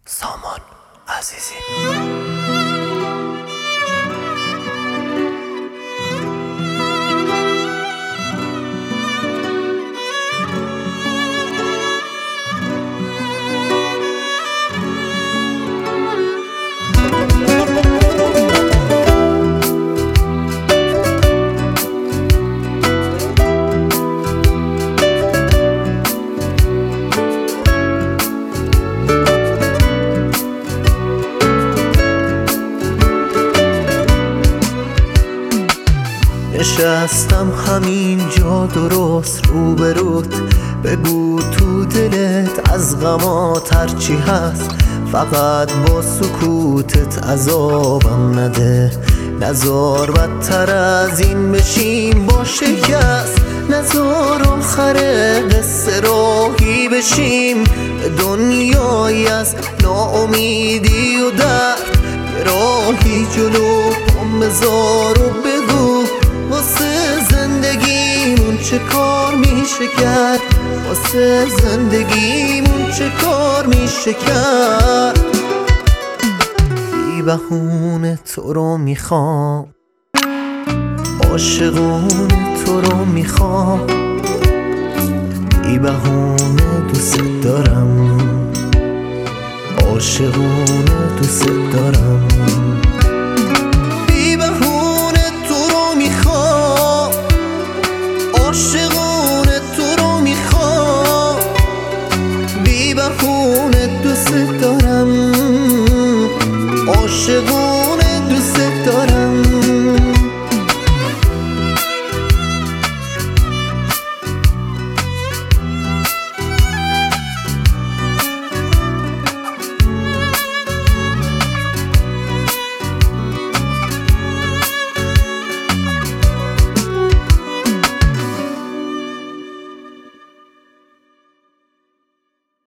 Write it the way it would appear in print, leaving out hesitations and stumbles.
سامان عزیزی. نشستم همینجا درست روبروت، بگو تو دلت از غمات هرچی هست، فقط با سکوتت عذابم نده. نزار بدتر از این بشیم با شکست، نزار آخر قصه راهی بشیم به دنیایی از ناامیدی و درد. یه راهی جلو پام بذار و بگو واسه زندگیمون چه کار میشه کرد، واسه زندگیمون چه کار میشه کرد. بی بهونه تو رو میخوام، عاشقونه تو رو میخوام، بی بهونه دوست دارم، عاشقونه دوست دارم. عاشقونه تو رو میخوام، بی بهونه دوست دارم، عاشقونه